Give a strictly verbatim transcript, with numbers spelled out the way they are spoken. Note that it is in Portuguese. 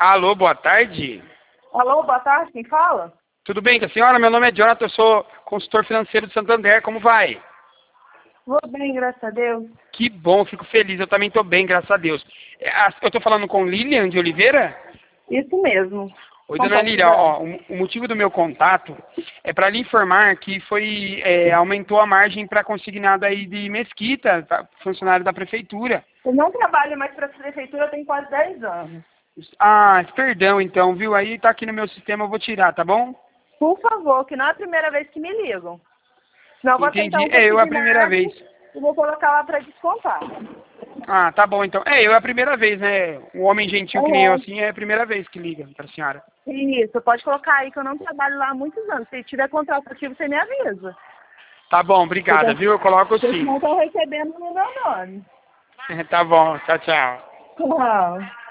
Alô, boa tarde. Alô, boa tarde, quem fala? Tudo bem com a senhora? Meu nome é Jonathan, eu sou consultor financeiro de Santander. Como vai? Vou bem, graças a Deus. Que bom, fico feliz. Eu também estou bem, graças a Deus. É, a- Eu estou falando com Lilian de Oliveira? Isso mesmo. Oi, Como dona posso Lilian, ajudar? ó, o o motivo do meu contato é para lhe informar que foi, é, aumentou a margem para consignado aí de Mesquita, pra funcionário da prefeitura. Eu não trabalho mais para a prefeitura, tem quase dez anos. Ah, perdão então, viu? Aí tá aqui no meu sistema, eu vou tirar, tá bom? Por favor, que não é a primeira vez que me ligam. Senão eu vou tentar Entendi. um É, eu a primeira consignado vez. e vou colocar lá para descontar. Ah, tá bom então. É, eu é a primeira vez, né? Um homem gentil que nem eu Uhum. assim é a primeira vez que liga pra senhora. Isso, pode colocar aí que eu não trabalho lá há muitos anos. Se tiver contrato ativo, você me avisa. Tá bom, obrigada, Porque viu? Eu coloco vocês sim. não estão recebendo no meu nome. Tá bom, tchau, tchau. Tchau.